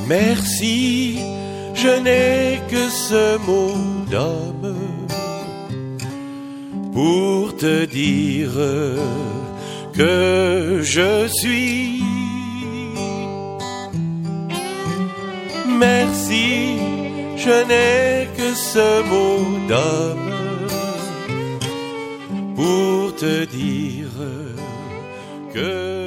Merci, je n'ai que ce mot d'homme pour te dire que je suis. Merci, je n'ai que ce mot d'homme pour te dire que